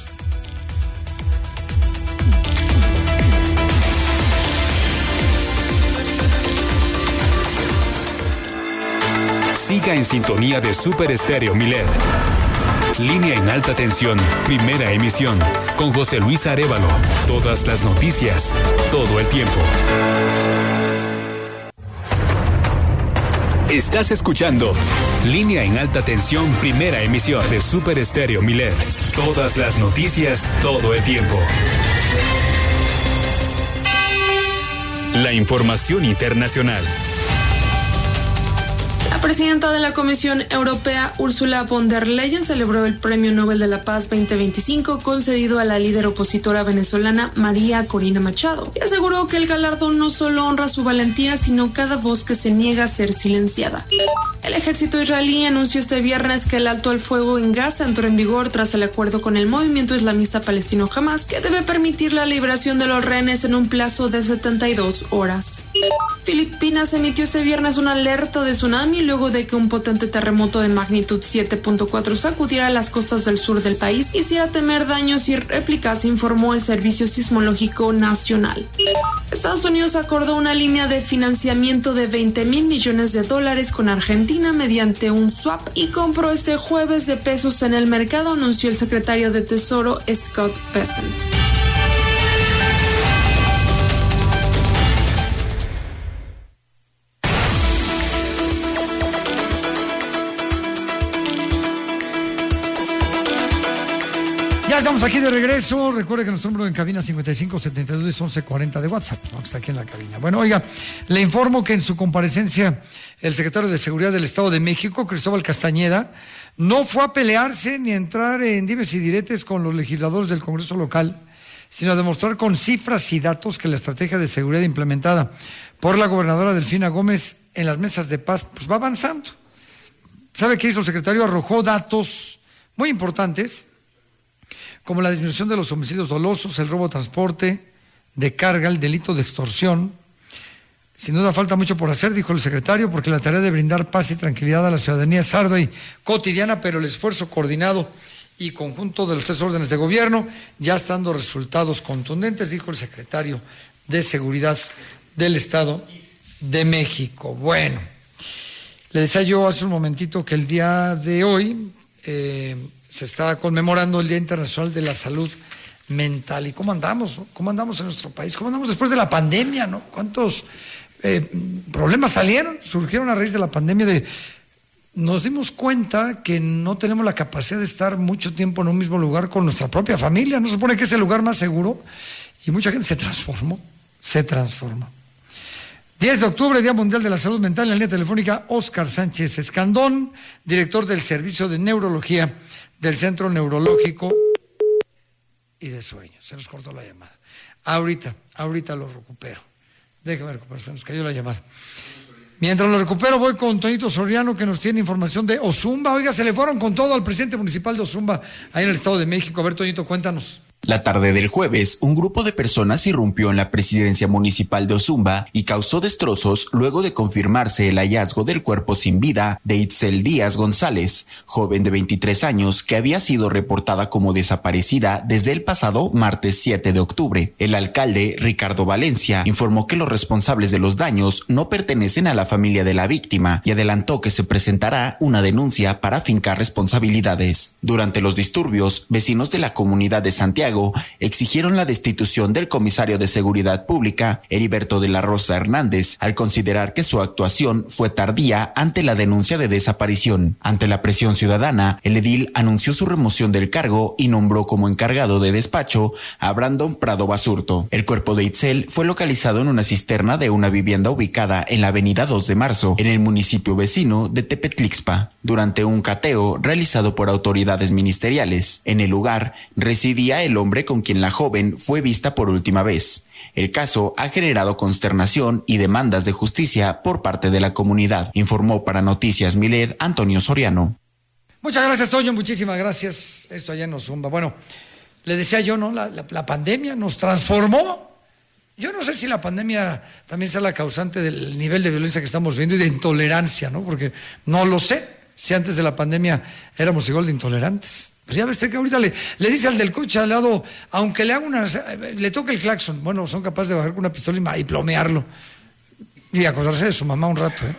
Siga en sintonía de Super Estéreo Milet. Línea en alta tensión, primera emisión, con José Luis Arévalo. Todas las noticias, todo el tiempo. Estás escuchando Línea en alta tensión, primera emisión de Super Estéreo Milet. Todas las noticias, todo el tiempo. La información internacional. La presidenta de la Comisión Europea, Ursula von der Leyen, celebró el Premio Nobel de la Paz veinte veinticinco concedido a la líder opositora venezolana María Corina Machado y aseguró que el galardón no solo honra su valentía, sino cada voz que se niega a ser silenciada. El ejército israelí anunció este viernes que el alto al fuego en Gaza entró en vigor tras el acuerdo con el movimiento islamista palestino Hamas, que debe permitir la liberación de los rehenes en un plazo de setenta y dos horas. Filipinas emitió este viernes una alerta de tsunami luego de que un potente terremoto de magnitud siete punto cuatro sacudiera las costas del sur del país y hiciera temer daños y réplicas, informó el Servicio Sismológico Nacional. Estados Unidos acordó una línea de financiamiento de veinte mil millones de dólares con Argentina mediante un swap y compró este jueves de pesos en el mercado, anunció el secretario de Tesoro Scott Bessent. Ya estamos aquí de regreso. Recuerde que nuestro número en cabina cincuenta y cinco, setenta y dos, once, cuarenta de WhatsApp, ¿no? Está aquí en la cabina. Bueno, oiga, le informo que en su comparecencia el secretario de Seguridad del Estado de México, Cristóbal Castañeda, no fue a pelearse ni a entrar en dimes y diretes con los legisladores del Congreso local, sino a demostrar con cifras y datos que la estrategia de seguridad implementada por la gobernadora Delfina Gómez en las mesas de paz pues va avanzando. ¿Sabe qué hizo el secretario? Arrojó datos muy importantes, como la disminución de los homicidios dolosos, el robo de transporte, de carga, el delito de extorsión. Sin duda falta mucho por hacer, dijo el secretario, porque la tarea de brindar paz y tranquilidad a la ciudadanía es ardua y cotidiana, pero el esfuerzo coordinado y conjunto de los tres órdenes de gobierno ya están dando resultados contundentes, dijo el secretario de Seguridad del Estado de México. Bueno, le decía yo hace un momentito que el día de hoy eh, se está conmemorando el Día Internacional de la Salud Mental. ¿Y cómo andamos? ¿No? ¿Cómo andamos en nuestro país? ¿Cómo andamos después de la pandemia? ¿No? ¿Cuántos eh, problemas salieron? Surgieron a raíz de la pandemia. De, nos dimos cuenta que no tenemos la capacidad de estar mucho tiempo en un mismo lugar con nuestra propia familia. ¿No se supone que es el lugar más seguro? Y mucha gente se transformó, se transformó. diez de octubre, Día Mundial de la Salud Mental. En la línea telefónica, Óscar Sánchez Escandón, director del Servicio de Neurología del Centro Neurológico y de Sueños. Se nos cortó la llamada. Ahorita, ahorita lo recupero. Déjame recuperar, se nos cayó la llamada. Mientras lo recupero, voy con Toñito Soriano, que nos tiene información de Ozumba. Oiga, se le fueron con todo al presidente municipal de Ozumba, ahí en el Estado de México. A ver, Toñito, cuéntanos. La tarde del jueves, un grupo de personas irrumpió en la presidencia municipal de Ozumba y causó destrozos luego de confirmarse el hallazgo del cuerpo sin vida de Itzel Díaz González, joven de veintitrés años que había sido reportada como desaparecida desde el pasado martes siete de octubre. El alcalde, Ricardo Valencia, informó que los responsables de los daños no pertenecen a la familia de la víctima y adelantó que se presentará una denuncia para fincar responsabilidades. Durante los disturbios, vecinos de la comunidad de Santiago exigieron la destitución del comisario de Seguridad Pública, Heriberto de la Rosa Hernández, al considerar que su actuación fue tardía ante la denuncia de desaparición. Ante la presión ciudadana, el edil anunció su remoción del cargo y nombró como encargado de despacho a Brandon Prado Basurto. El cuerpo de Itzel fue localizado en una cisterna de una vivienda ubicada en la avenida dos de marzo, en el municipio vecino de Tepetlixpa, durante un cateo realizado por autoridades ministeriales. En el lugar residía el hombre con quien la joven fue vista por última vez. El caso ha generado consternación y demandas de justicia por parte de la comunidad, informó para Noticias Milet Antonio Soriano. Muchas gracias, Toño, muchísimas gracias. Esto allá en Ozumba. Bueno, le decía yo, ¿no? La, la, la pandemia nos transformó. Yo no sé si la pandemia también sea la causante del nivel de violencia que estamos viendo y de intolerancia, ¿no? Porque no lo sé si antes de la pandemia éramos igual de intolerantes. Pero ya ves que ahorita le, le dice al del coche al lado, aunque le haga una, le toque el claxon, bueno, son capaces de bajar con una pistola y, y plomearlo y acordarse de su mamá un rato, ¿eh?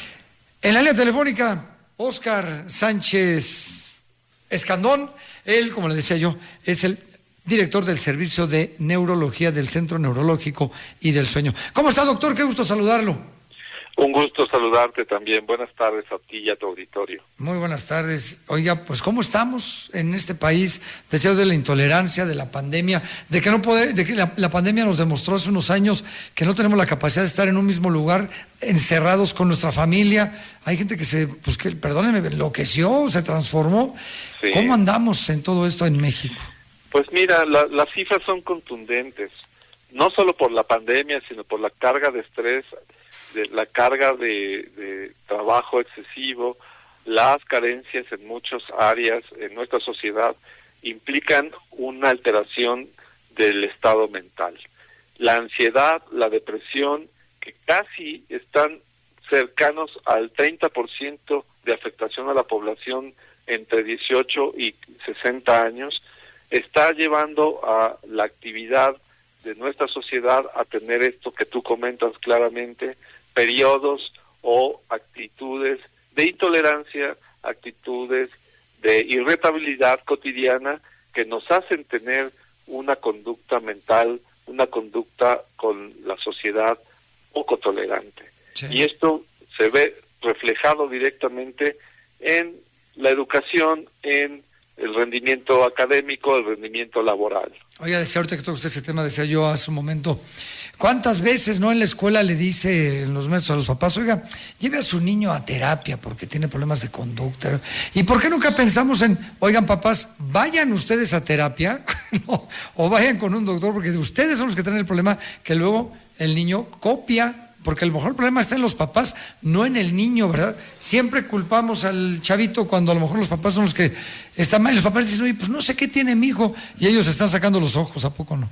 En la línea telefónica, Óscar Sánchez Escandón, él, como le decía yo, es el director del Servicio de Neurología del Centro Neurológico y del Sueño. ¿Cómo está, doctor? Qué gusto saludarlo. Un gusto saludarte también. Buenas tardes a ti y a tu auditorio. Muy buenas tardes. Oiga, pues ¿cómo estamos en este país? Deseo de la intolerancia, de la pandemia, de que no puede, de que la, la pandemia nos demostró hace unos años que no tenemos la capacidad de estar en un mismo lugar, encerrados con nuestra familia. Hay gente que se, pues que, perdónenme, enloqueció, se transformó. Sí. ¿Cómo andamos en todo esto en México? Pues mira, la, las cifras son contundentes, no solo por la pandemia, sino por la carga de estrés, de la carga de, de trabajo excesivo, las carencias en muchas áreas en nuestra sociedad implican una alteración del estado mental. La ansiedad, la depresión, que casi están cercanos al treinta por ciento de afectación a la población entre dieciocho y sesenta años, está llevando a la actividad de nuestra sociedad a tener esto que tú comentas claramente, periodos o actitudes de intolerancia, actitudes de irritabilidad cotidiana que nos hacen tener una conducta mental, una conducta con la sociedad poco tolerante. Sí. Y esto se ve reflejado directamente en la educación, en el rendimiento académico, el rendimiento laboral. Oiga, decía ahorita que toca usted ese tema, decía yo hace un momento, ¿cuántas veces no en la escuela le dice en los maestros a los papás, oiga, lleve a su niño a terapia porque tiene problemas de conducta? ¿Y por qué nunca pensamos en, oigan papás, vayan ustedes a terapia no, o vayan con un doctor porque ustedes son los que tienen el problema que luego el niño copia? Porque a lo mejor el problema está en los papás, no en el niño, ¿verdad? Siempre culpamos al chavito cuando a lo mejor los papás son los que están mal. Los papás dicen, oye, pues no sé qué tiene mi hijo, y ellos están sacando los ojos, ¿a poco no?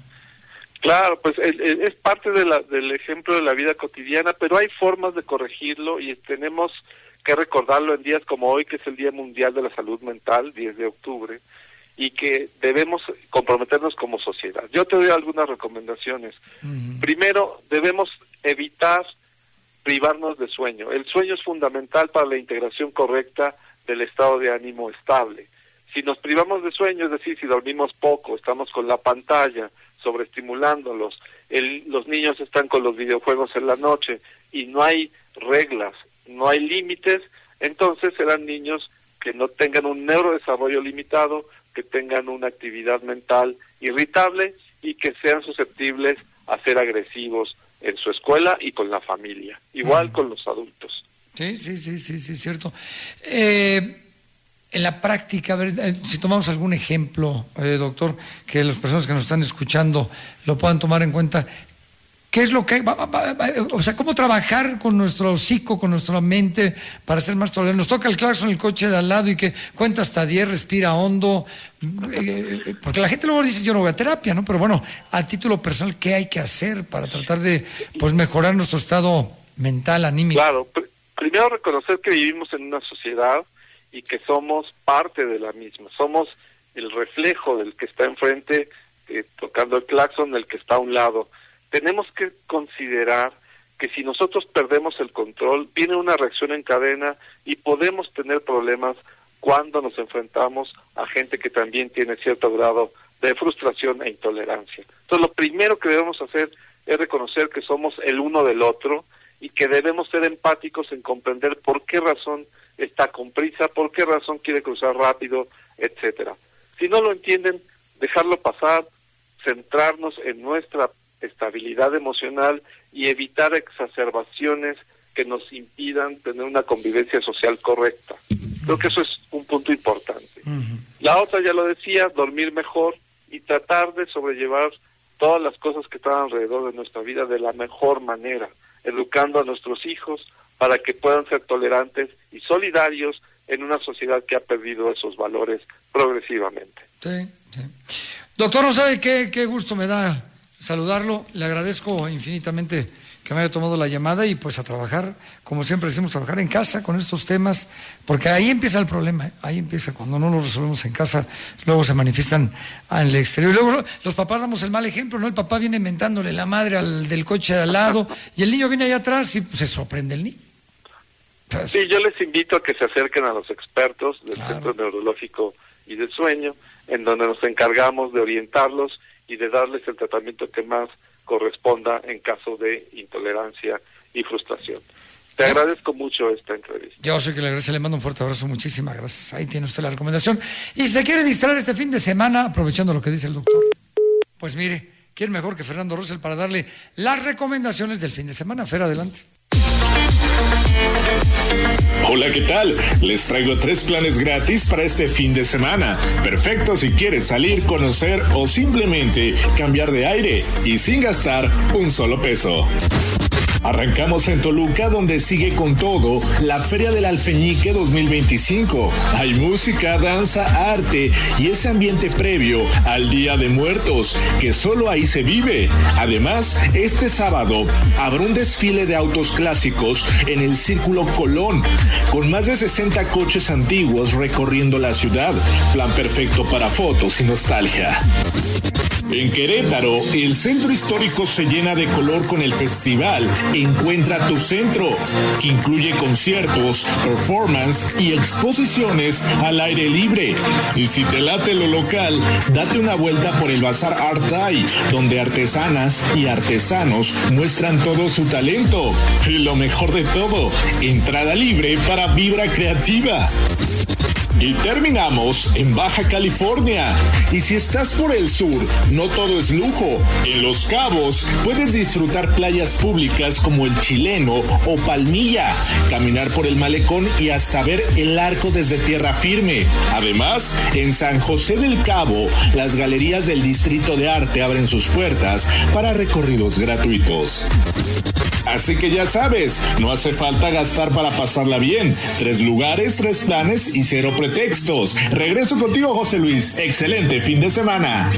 Claro, pues el, el, es parte de la, del ejemplo de la vida cotidiana, pero hay formas de corregirlo y tenemos que recordarlo en días como hoy, que es el Día Mundial de la Salud Mental, diez de octubre, y que debemos comprometernos como sociedad. Yo te doy algunas recomendaciones. Uh-huh. Primero, debemos evitar privarnos de sueño. El sueño es fundamental para la integración correcta del estado de ánimo estable. Si nos privamos de sueño, es decir, si dormimos poco, estamos con la pantalla, sobreestimulándolos, el, los niños están con los videojuegos en la noche y no hay reglas, no hay límites, entonces serán niños que no tengan un neurodesarrollo limitado, que tengan una actividad mental irritable y que sean susceptibles a ser agresivos en su escuela y con la familia, igual uh-huh. con los adultos. Sí, sí, sí, sí, sí, cierto. Eh, en la práctica, a ver, si tomamos algún ejemplo, eh, doctor, que las personas que nos están escuchando lo puedan tomar en cuenta, ¿Qué es lo que hay? O sea, ¿cómo trabajar con nuestro psico, con nuestra mente para ser más tolerantes? Nos toca el claxon, el coche de al lado y que cuenta hasta diez, respira hondo. Porque la gente luego dice, yo no voy a terapia, ¿no? Pero bueno, a título personal, ¿qué hay que hacer para tratar de pues mejorar nuestro estado mental, anímico? Claro, pr- primero reconocer que vivimos en una sociedad y que somos parte de la misma. Somos el reflejo del que está enfrente, eh, tocando el claxon, del que está a un lado. Tenemos que considerar que si nosotros perdemos el control, viene una reacción en cadena y podemos tener problemas cuando nos enfrentamos a gente que también tiene cierto grado de frustración e intolerancia. Entonces, lo primero que debemos hacer es reconocer que somos el uno del otro y que debemos ser empáticos en comprender por qué razón está con prisa, por qué razón quiere cruzar rápido, etcétera. Si no lo entienden, dejarlo pasar, centrarnos en nuestra estabilidad emocional y evitar exacerbaciones que nos impidan tener una convivencia social correcta. Creo que eso es un punto importante. Uh-huh. La otra, ya lo decía, dormir mejor y tratar de sobrellevar todas las cosas que están alrededor de nuestra vida de la mejor manera, educando a nuestros hijos para que puedan ser tolerantes y solidarios en una sociedad que ha perdido esos valores progresivamente. Sí, sí. Doctor, no sabe qué, qué gusto me da saludarlo, le agradezco infinitamente que me haya tomado la llamada y pues a trabajar, como siempre decimos, trabajar en casa con estos temas, porque ahí empieza el problema, ¿eh? Ahí empieza, cuando no lo resolvemos en casa, luego se manifiestan en el exterior. Y luego los papás damos el mal ejemplo, ¿no? El papá viene inventándole la madre al del coche de al lado y el niño viene allá atrás y pues, se sorprende el niño. ¿Sabes? Sí, yo les invito a que se acerquen a los expertos del claro. Centro Neurológico y del Sueño, en donde nos encargamos de orientarlos y de darles el tratamiento que más corresponda en caso de intolerancia y frustración. Te ¿Eh? agradezco mucho esta entrevista. Yo sé que le agradezco, le mando un fuerte abrazo, muchísimas gracias. Ahí tiene usted la recomendación. Y si se quiere distraer este fin de semana, aprovechando lo que dice el doctor, pues mire, ¿quién mejor que Fernando Rosell para darle las recomendaciones del fin de semana? Fer, adelante. Hola, ¿qué tal? Les traigo tres planes gratis para este fin de semana. Perfecto si quieres salir, conocer o simplemente cambiar de aire y sin gastar un solo peso. Arrancamos en Toluca, donde sigue con todo la Feria del Alfeñique dos mil veinticinco. Hay música, danza, arte y ese ambiente previo al Día de Muertos, que solo ahí se vive. Además, este sábado habrá un desfile de autos clásicos en el Círculo Colón, con más de sesenta coches antiguos recorriendo la ciudad. Plan perfecto para fotos y nostalgia. En Querétaro, el centro histórico se llena de color con el festival Encuentra tu Centro, que incluye conciertos, performance y exposiciones al aire libre. Y si te late lo local, date una vuelta por el Bazar Art Day, donde artesanas y artesanos muestran todo su talento. Y lo mejor de todo, entrada libre para Vibra Creativa. Y terminamos en Baja California. Y si estás por el sur, no todo es lujo. En Los Cabos puedes disfrutar playas públicas como el Chileno o Palmilla, caminar por el malecón y hasta ver el arco desde tierra firme. Además, en San José del Cabo, las galerías del Distrito de Arte abren sus puertas para recorridos gratuitos. Así que ya sabes, no hace falta gastar para pasarla bien. Tres lugares, tres planes y cero pretextos. Regreso contigo, José Luis. Excelente fin de semana.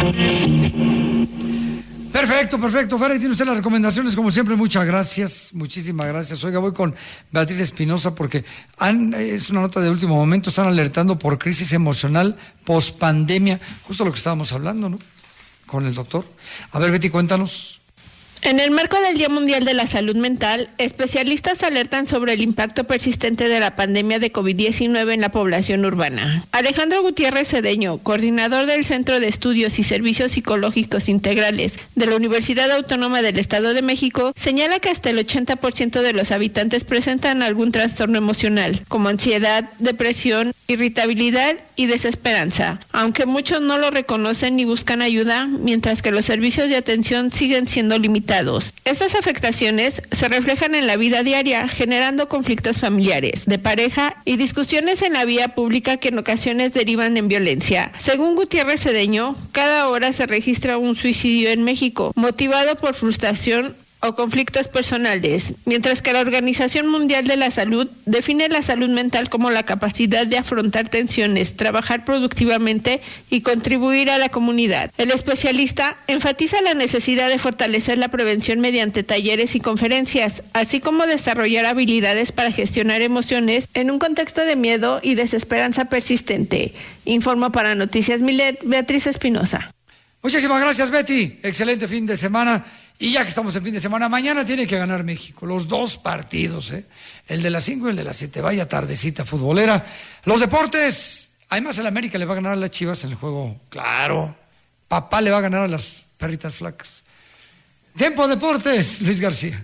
Perfecto, perfecto. Fer, tiene usted las recomendaciones, como siempre. Muchas gracias, muchísimas gracias. Oiga, voy con Beatriz Espinosa porque han, es una nota de último momento. Están alertando por crisis emocional post-pandemia. Justo lo que estábamos hablando, ¿no? Con el doctor. A ver, Betty, cuéntanos. En el marco del Día Mundial de la Salud Mental, especialistas alertan sobre el impacto persistente de la pandemia de COVID diecinueve en la población urbana. Alejandro Gutiérrez Cedeño, coordinador del Centro de Estudios y Servicios Psicológicos Integrales de la Universidad Autónoma del Estado de México, señala que hasta el ochenta por ciento de los habitantes presentan algún trastorno emocional, como ansiedad, depresión, irritabilidad y desesperanza, aunque muchos no lo reconocen ni buscan ayuda, mientras que los servicios de atención siguen siendo limitados. Estas afectaciones se reflejan en la vida diaria, generando conflictos familiares, de pareja y discusiones en la vía pública que en ocasiones derivan en violencia. Según Gutiérrez Cedeño, cada hora se registra un suicidio en México, motivado por frustración o conflictos personales, mientras que la Organización Mundial de la Salud define la salud mental como la capacidad de afrontar tensiones, trabajar productivamente y contribuir a la comunidad. El especialista enfatiza la necesidad de fortalecer la prevención mediante talleres y conferencias, así como desarrollar habilidades para gestionar emociones en un contexto de miedo y desesperanza persistente. Informa para Noticias Milet, Beatriz Espinosa. Muchísimas gracias, Betty. Excelente fin de semana. Y ya que estamos en fin de semana, mañana tiene que ganar México. Los dos partidos, ¿eh? El de las cinco y el de las siete. Vaya tardecita futbolera. Los deportes. Además, el América le va a ganar a las Chivas en el juego. Claro. Papá le va a ganar a las perritas flacas. Tiempo Deportes, Luis García.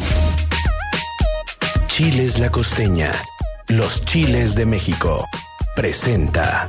Chiles La Costeña. Los Chiles de México. Presenta.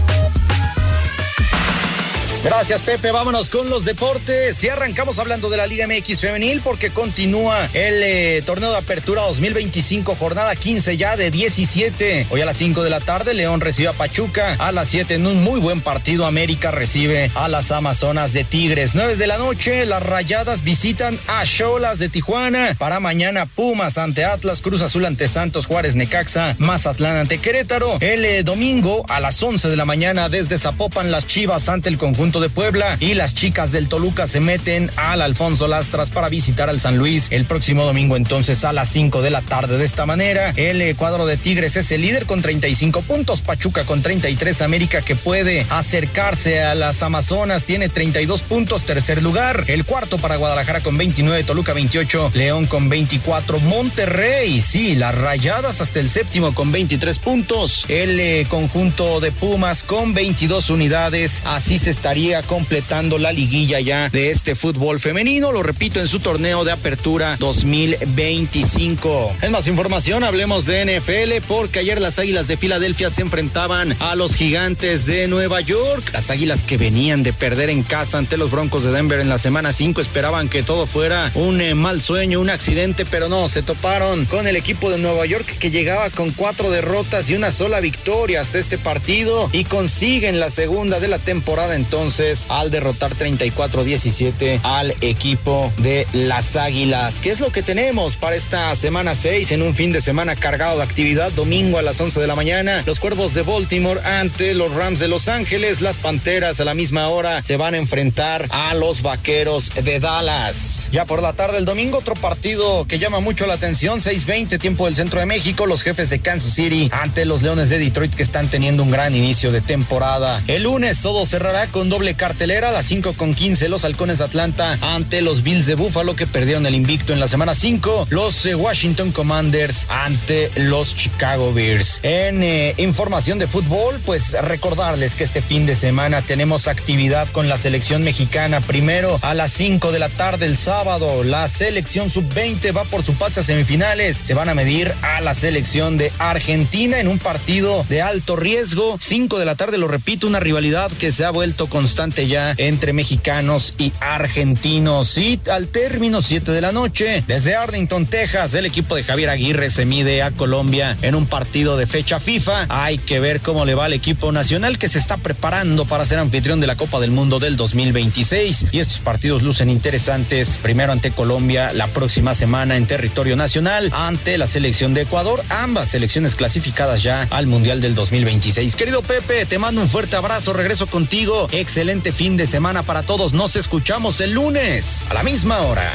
Gracias, Pepe. Vámonos con los deportes. Y arrancamos hablando de la Liga M X Femenil porque continúa el eh, torneo de apertura dos mil veinticinco, jornada quince ya de diecisiete. Hoy a las cinco de la tarde, León recibe a Pachuca. A las siete, en un muy buen partido, América recibe a las Amazonas de Tigres. nueve de la noche, las Rayadas visitan a Xolas de Tijuana. Para mañana, Pumas ante Atlas, Cruz Azul ante Santos, Juárez, Necaxa, Mazatlán ante Querétaro. El eh, domingo a las once de la mañana, desde Zapopan, las Chivas ante el conjunto de Puebla y las chicas del Toluca se meten al Alfonso Lastras para visitar al San Luis el próximo domingo, entonces a las cinco de la tarde. De esta manera, el cuadro de Tigres es el líder con treinta y cinco puntos, Pachuca con treinta y tres, América que puede acercarse a las Amazonas tiene treinta y dos puntos, tercer lugar, el cuarto para Guadalajara con veintinueve, Toluca veintiocho, León con veinticuatro, Monterrey, sí, las Rayadas hasta el séptimo con veintitrés puntos, el eh, conjunto de Pumas con veintidós unidades, así se estaría completando la liguilla ya de este fútbol femenino, lo repito, en su torneo de apertura dos mil veinticinco. En más información, hablemos de N F L porque ayer las Águilas de Filadelfia se enfrentaban a los Gigantes de Nueva York. Las Águilas que venían de perder en casa ante los Broncos de Denver en la semana cinco esperaban que todo fuera un eh, mal sueño, un accidente, pero no, se toparon con el equipo de Nueva York que llegaba con cuatro derrotas y una sola victoria hasta este partido y consiguen la segunda de la temporada entonces al derrotar treinta y cuatro a diecisiete al equipo de las Águilas. ¿Qué es lo que tenemos para esta semana seis en un fin de semana cargado de actividad? Domingo a las once de la mañana, los Cuervos de Baltimore ante los Rams de Los Ángeles. Las Panteras a la misma hora se van a enfrentar a los Vaqueros de Dallas. Ya por la tarde el domingo, otro partido que llama mucho la atención, seis veinte tiempo del centro de México, los Jefes de Kansas City ante los Leones de Detroit que están teniendo un gran inicio de temporada. El lunes todo cerrará con doble cartelera, a las cinco con quince los Halcones de Atlanta ante los Bills de Buffalo que perdieron el invicto en la semana cinco, los eh, Washington Commanders ante los Chicago Bears. En eh, información de fútbol, pues recordarles que este fin de semana tenemos actividad con la selección mexicana. Primero a las cinco de la tarde el sábado, la selección sub veinte va por su pase a semifinales, se van a medir a la selección de Argentina en un partido de alto riesgo. Cinco de la tarde, lo repito, una rivalidad que se ha vuelto constante ya entre mexicanos y argentinos. Y al término, siete de la noche, desde Arlington, Texas, el equipo de Javier Aguirre se mide a Colombia en un partido de fecha FIFA. Hay que ver cómo le va al equipo nacional que se está preparando para ser anfitrión de la Copa del Mundo del dos mil veintiséis. Y estos partidos lucen interesantes. Primero ante Colombia, la próxima semana en territorio nacional ante la selección de Ecuador. Ambas selecciones clasificadas ya al Mundial del dos mil veintiséis. Querido Pepe, te mando un fuerte abrazo. Regreso contigo. Excelente fin de semana para todos. Nos escuchamos el lunes a la misma hora.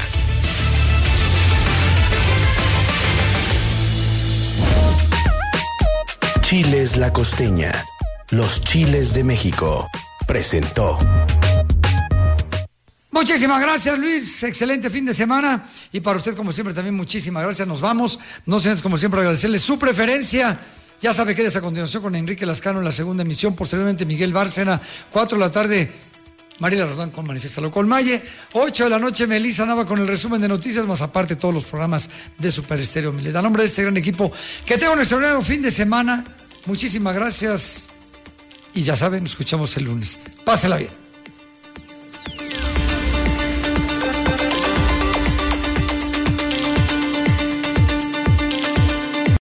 Chiles La Costeña. Los Chiles de México. Presentó. Muchísimas gracias, Luis. Excelente fin de semana. Y para usted, como siempre, también muchísimas gracias. Nos vamos. No sé, como siempre, agradecerle su preferencia. Ya sabe que es a continuación con Enrique Lascano en la segunda emisión. Posteriormente, Miguel Bárcena. Cuatro de la tarde, Mariela Rodán con Manifiéstalo con Maye. Ocho de la noche, Melissa Nava con el resumen de noticias, más aparte todos los programas de Super Estéreo Milet. A nombre de este gran equipo, que tenga un extraordinario fin de semana. Muchísimas gracias. y ya saben, nos escuchamos el lunes. Pásela bien.